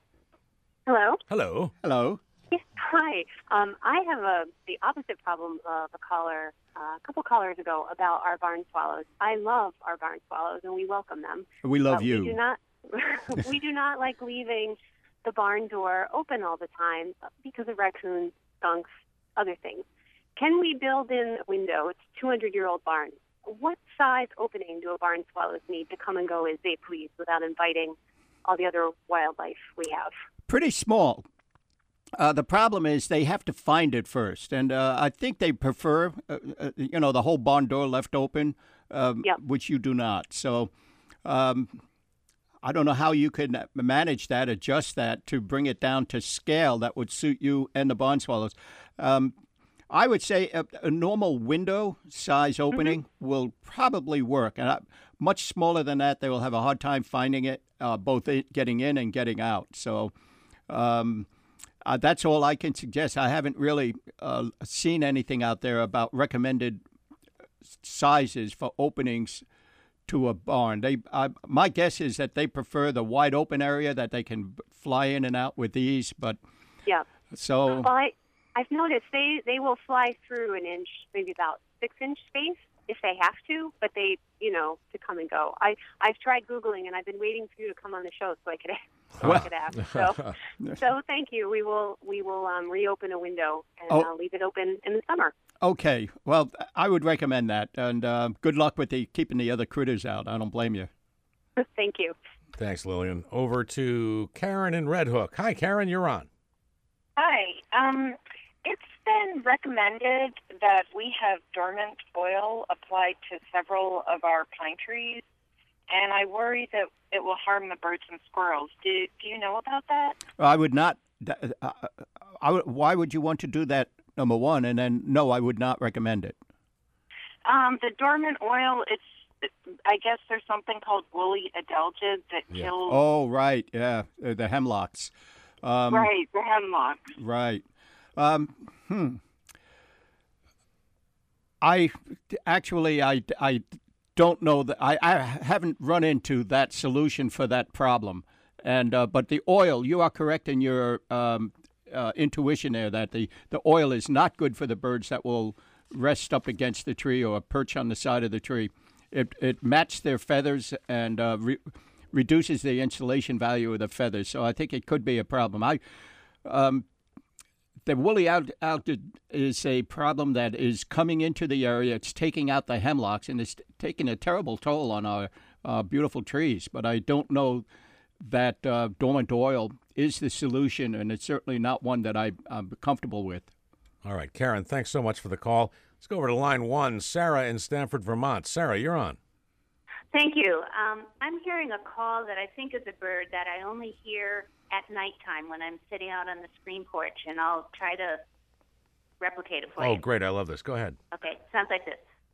Hello. Hello. Hello. Yes, hi. Um, I have a the opposite problem of a caller uh, a couple callers ago about our barn swallows. I love our barn swallows, and we welcome them. We love but you. We do not. we do not like leaving the barn door open all the time because of raccoons, skunks, other things. Can we build in a window? It's a two hundred year old barn. What size opening do a barn swallows need to come and go as they please without inviting all the other wildlife we have? Pretty small. Uh, the problem is they have to find it first, and uh, I think they prefer, uh, uh, you know, the whole barn door left open, um, Yep. which you do not. So um, I don't know how you can manage that, adjust that to bring it down to scale that would suit you and the barn swallows. Um, I would say a, a normal window size opening Mm-hmm. will probably work, and I, much smaller than that, they will have a hard time finding it, uh, both it, getting in and getting out. So. Um, Uh, that's all I can suggest. I haven't really uh, seen anything out there about recommended sizes for openings to a barn. They, uh, my guess is that they prefer the wide open area that they can fly in and out with ease. But Yeah. so Well, I, I've noticed they, they will fly through an inch, maybe about six inch space if they have to, but they, you know, to come and go. I, I've tried Googling, and I've been waiting for you to come on the show so I could, so I could ask. So, so thank you. We will we will um, reopen a window and Oh. uh, leave it open in the summer. okay, well, I would recommend that. And uh, good luck with the keeping the other critters out. I don't blame you. Thank you. Thanks, Lillian. Over to Karen in Red Hook. Hi, Karen, you're on. Hi. Um, it's been recommended that we have dormant oil applied to several of our pine trees, and I worry that it will harm the birds and squirrels. Do, do you know about that? I would not. Uh, I would, why would you want to do that? Number one, and then no, I would not recommend it. Um, the dormant oil, it's I guess there's something called woolly adelgid that Yeah. kills. Oh, right. Yeah, uh, the hemlocks. Um, right, the hemlock. Right. Um, hmm. I actually I, I don't know that I, I haven't run into that solution for that problem. And uh, but the oil, you are correct in your um, uh, intuition there that the, the oil is not good for the birds that will rest up against the tree or perch on the side of the tree. It it mats their feathers and uh, re- reduces the insulation value of the feathers. So I think it could be a problem. I um, the woolly adelgid is a problem that is coming into the area. It's taking out the hemlocks and it's taking a terrible toll on our uh, beautiful trees. But I don't know that uh, dormant oil is the solution, and it's certainly not one that I, I'm comfortable with. All right, Karen, thanks so much for the call. Let's go over to line one. Sarah in Stamford, Vermont. Sarah, you're on. Thank you. Um, I'm hearing a call that I think is a bird that I only hear at nighttime when I'm sitting out on the screen porch, and I'll try to replicate it for Oh, you. great. I love this. Go ahead. Okay, sounds like this.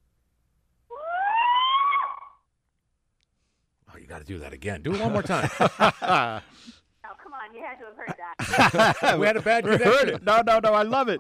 Oh, you got to do that again. Do it one more time. Oh, come on, you had to have heard that. We had a bad We heard connection. it. No, no, no. I love it.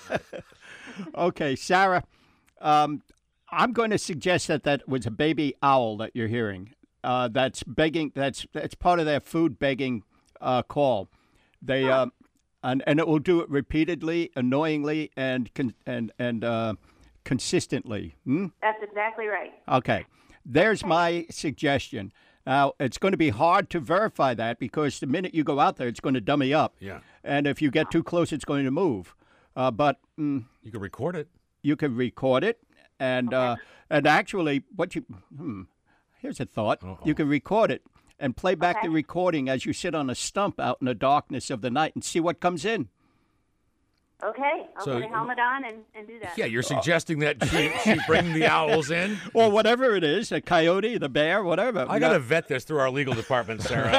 Okay, Sarah, um, I'm going to suggest that that was a baby owl that you're hearing. Uh, that's begging. That's that's part of their food begging uh, call. They uh, and and it will do it repeatedly, annoyingly, and con- and and uh, consistently. Hmm? That's exactly right. Okay. There's my suggestion. Now, it's going to be hard to verify that because the minute you go out there, it's going to dummy up. Yeah. And if you get too close, it's going to move. Uh, but mm, You can record it. you can record it. And uh, and actually, what you hmm, here's a thought. Uh-oh. You can record it and play back the recording as you sit on a stump out in the darkness of the night and see what comes in. Okay, I'll So- put a helmet on and, and do that. Yeah, you're suggesting that she, she bring the owls in? Or whatever it is, a coyote, the bear, whatever. I got to vet this through our legal department, Sarah.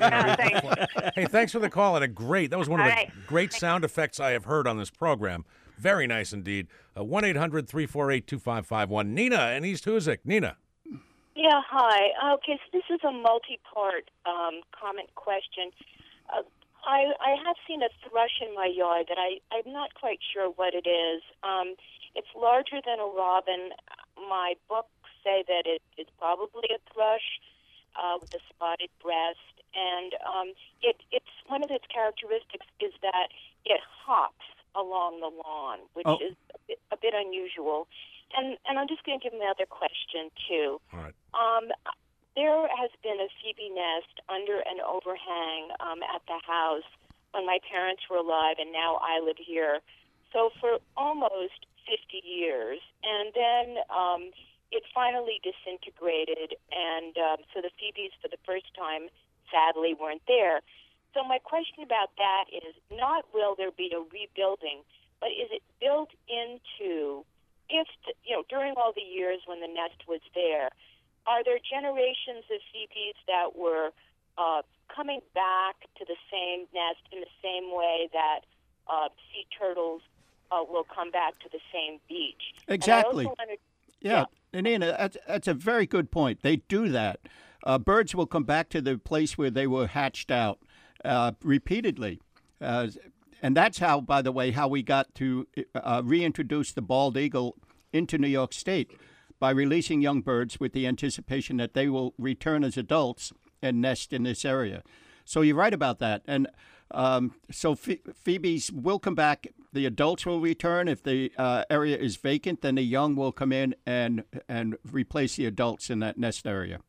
I- you know, hey, thanks for the call and a great, that was one of All the right. great sound effects I have heard on this program. Very nice indeed. Uh, one eight hundred three four eight two five five one. Nina in East Hoosick. Nina. Yeah, hi. Okay, so this is a multi-part um, comment question. Uh, I, I have seen a thrush in my yard that I, I'm not quite sure what it is. Um, it's larger than a robin. My books say that it, it's probably a thrush uh, with a spotted breast. And um, it, it's one of its characteristics is that it hops along the lawn, which Oh. is a bit, a bit unusual. And, and I'm just going to give another question, too. All right. Um, there has been a phoebe nest under an overhang um, at the house when my parents were alive, and now I live here. So for almost fifty years, and then um, it finally disintegrated, and um, so the phoebes for the first time, sadly, weren't there. So my question about that is not will there be a rebuilding, but is it built into, if, the, you know, during all the years when the nest was there, are there generations of phoebes that were uh, coming back to the same nest in the same way that uh, sea turtles uh, will come back to the same beach? Exactly. And I also wanted, Yeah, and Nina, that's, that's a very good point. They do that. Uh, birds will come back to the place where they were hatched out uh, repeatedly. Uh, and that's how, by the way, how we got to uh, reintroduce the bald eagle into New York State, by releasing young birds with the anticipation that they will return as adults and nest in this area. So you're right about that. And um, so ph- phoebes will come back. The adults will return. If the uh, area is vacant, then the young will come in and and replace the adults in that nest area.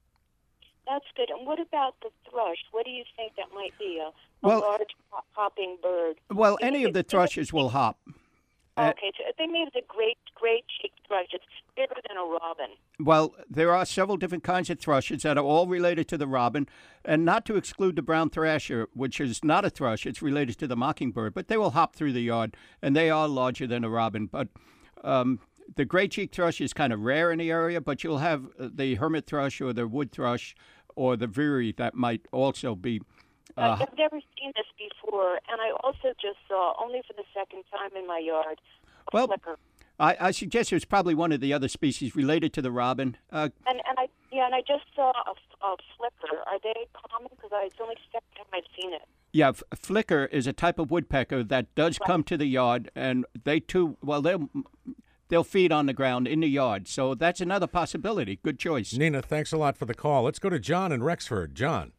that's good. And what about the thrush? What do you think that might be? A, a Well- large hop- hopping bird? Well, You any think of the it's- thrushes will hop. Uh, Okay, so they made the great, great cheeked thrush. It's bigger than a robin. Well, there are several different kinds of thrushes that are all related to the robin, and not to exclude the brown thrasher, which is not a thrush. It's related to the mockingbird, but they will hop through the yard, and they are larger than a robin. But um, the gray-cheeked thrush is kind of rare in the area, but you'll have uh, the hermit thrush or the wood thrush or the veery that might also be. Uh, I've never seen this before, and I also just saw, only for the second time in my yard, a Well, flicker. I, I suggest it's probably one of the other species related to the robin. Uh, And and I yeah, and I just saw a, a flicker. Are they common? Because it's only the second time I've seen it. yeah, f- flicker is a type of woodpecker that does come to the yard, and they too, well, they'll, they'll feed on the ground in the yard. So that's another possibility. Good choice. Nina, thanks a lot for the call. Let's go to John in Rexford. John.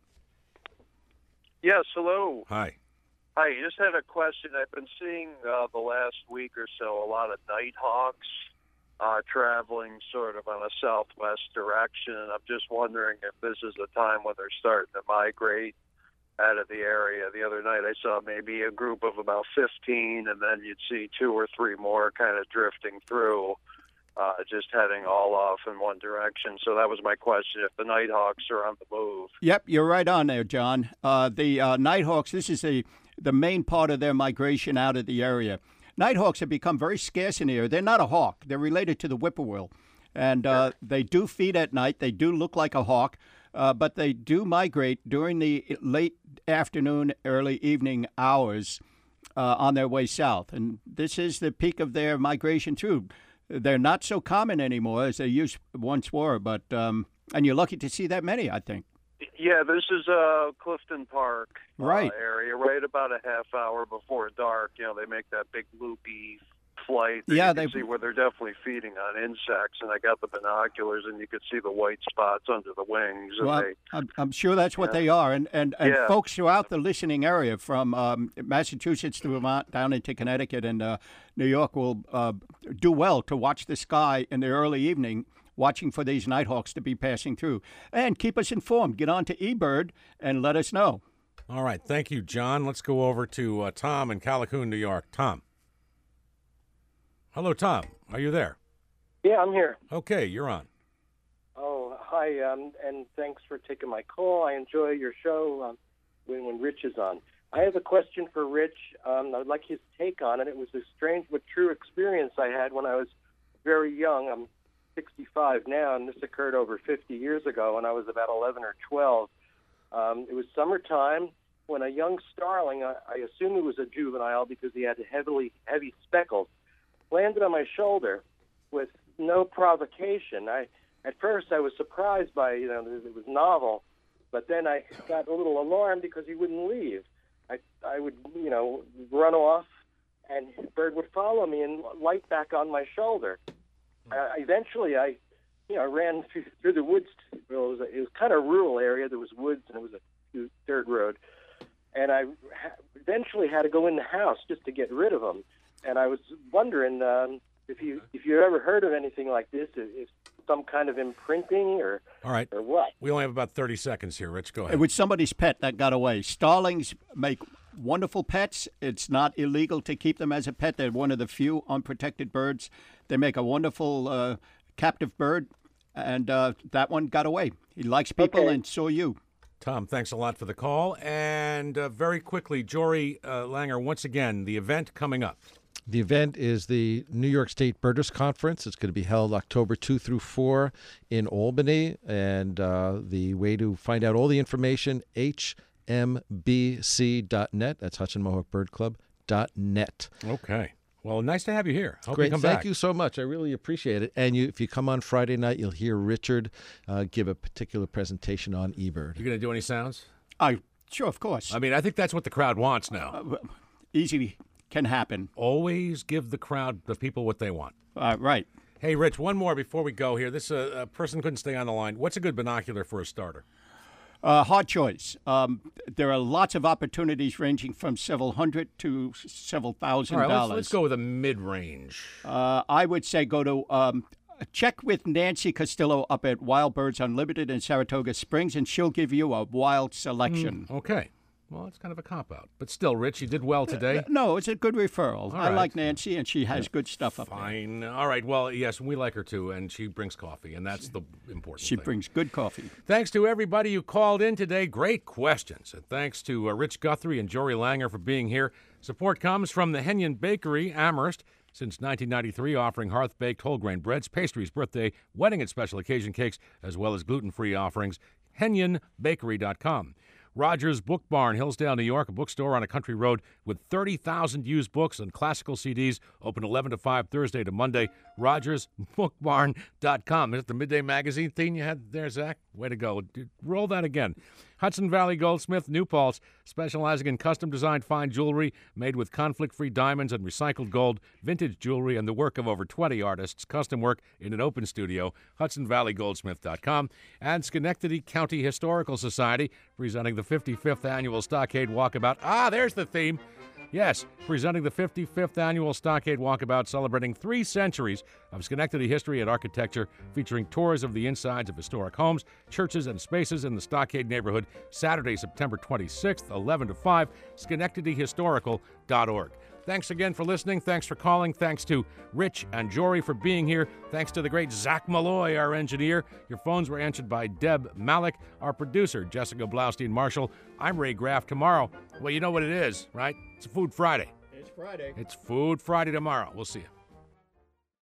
Yes, hello. Hi. Hi, just had a question. I've been seeing uh, the last week or so a lot of nighthawks uh, traveling sort of on a southwest direction. I'm just wondering if this is the time when they're starting to migrate out of the area. The other night I saw maybe a group of about fifteen, and then you'd see two or three more kind of drifting through, uh, just heading all off in one direction. So that was my question, if the nighthawks are on the move. Yep, you're right on there, John. Uh, the uh, nighthawks, this is a, the main part of their migration out of the area. Nighthawks have become very scarce in here. They're not a hawk. They're related to the whippoorwill. And uh, they do feed at night. They do look like a hawk, uh, but they do migrate during the late afternoon, early evening hours uh, on their way south. And this is the peak of their migration through. They're not so common anymore as they used once were, but um, and you're lucky to see that many, I think. Yeah, this is uh, Clifton Park uh, Right. area, right about a half hour before dark. You know, they make that big loopy flight. That Yeah, you can they- see where they're definitely feeding on insects, and I got the binoculars, and you could see the white spots under the wings. And Well, they, I'm, I'm sure that's what Yeah. they are. And, and, and Yeah. folks throughout the listening area from um, Massachusetts to Vermont down into Connecticut and uh, New York will uh, do well to watch the sky in the early evening, watching for these nighthawks to be passing through. And keep us informed. Get on to eBird and let us know. All right. Thank you, John. Let's go over to uh, Tom in Callicoon, New York. Tom. Hello, Tom. Are you there? Yeah, I'm here. Okay, you're on. Oh, hi, um, and thanks for taking my call. I enjoy your show um, when, when Rich is on. I have a question for Rich. Um, I'd like his take on it. It was a strange but true experience I had when I was very young. I'm sixty-five now, and this occurred over fifty years ago when I was about eleven or twelve. Um, it was summertime when a young starling, I, I assume he was a juvenile because he had heavily heavy speckles, landed on my shoulder with no provocation. I, at first, I was surprised by, you know, it was novel, but then I got a little alarmed because he wouldn't leave. I, I would, you know, run off, and the bird would follow me and light back on my shoulder. Uh, eventually, I, you know, ran through, through the woods. Well, it was a, it was kind of a rural area. There was woods, and it was a dirt road. And I ha- eventually had to go in the house just to get rid of him. And I was wondering um, if you if you ever heard of anything like this, if, if some kind of imprinting or All right. or what? We only have about thirty seconds here, Rich. Go ahead. It was somebody's pet that got away. Starlings make wonderful pets. It's not illegal to keep them as a pet. They're one of the few unprotected birds. They make a wonderful uh, captive bird, and uh, that one got away. He likes people, Okay. and so you. Tom, thanks a lot for the call. And uh, very quickly, Jory uh, Langer, once again, the event coming up. The event is the New York State Birders Conference. It's going to be held October second through fourth in Albany. And uh, the way to find out all the information, H M B C dot net. That's Hudson Mohawk Bird Club dot net. Okay. Well, nice to have you here. Hope Great. you come Thank back. you so much. I really appreciate it. And you, if you come on Friday night, you'll hear Richard uh, give a particular presentation on eBird. You going to do any sounds? I Sure, of course. I mean, I think that's what the crowd wants now. Uh, easy can happen. Always give the crowd, the people, what they want. Uh, right. Hey, Rich, one more before we go here. This uh, uh, person couldn't stay on the line. What's a good binocular for a starter? Uh, hard choice. Um, there are lots of opportunities ranging from several hundred to several thousand All right, dollars. let's, let's go with a mid-range. Uh, I would say go to um, check with Nancy Castillo up at Wild Birds Unlimited in Saratoga Springs, and she'll give you a wild selection. Mm, okay. Well, it's kind of a cop-out. But still, Rich, you did well today. No, it's a good referral. All I right. like Nancy, and she has good stuff up Fine. All right. Well, yes, we like her too, and she brings coffee, and that's the important She thing. brings good coffee. Thanks to everybody who called in today. Great questions. And thanks to uh, Rich Guthrie and Jory Langer for being here. Support comes from the Henyon Bakery, Amherst, since nineteen ninety-three, offering hearth-baked whole grain breads, pastries, birthday, wedding, and special occasion cakes, as well as gluten-free offerings. Henyon Bakery dot com. Rogers Book Barn, Hillsdale, New York, a bookstore on a country road with thirty thousand used books and classical C Ds, open eleven to five Thursday to Monday. Rogers Book Barn dot com. Is it the Midday Magazine theme you had there, Zach? Way to go. Roll that again. Hudson Valley Goldsmith, New Paltz, specializing in custom-designed fine jewelry made with conflict-free diamonds and recycled gold, vintage jewelry, and the work of over twenty artists. Custom work in an open studio. Hudson Valley Goldsmith dot com. And Schenectady County Historical Society, presenting the fifty-fifth Annual Stockade Walkabout. Ah, there's the theme. Yes, presenting the fifty-fifth Annual Stockade Walkabout, celebrating three centuries of Schenectady history and architecture, featuring tours of the insides of historic homes, churches, and spaces in the Stockade neighborhood, Saturday, September twenty-sixth, eleven to five, Schenectady Historical dot org. Thanks again for listening. Thanks for calling. Thanks to Rich and Jory for being here. Thanks to the great Zach Malloy, our engineer. Your phones were answered by Deb Malik, our producer, Jessica Blaustein-Marshall. I'm Ray Graff. Tomorrow, well, you know what it is, right? It's Food Friday. It's Friday. It's Food Friday tomorrow. We'll see you.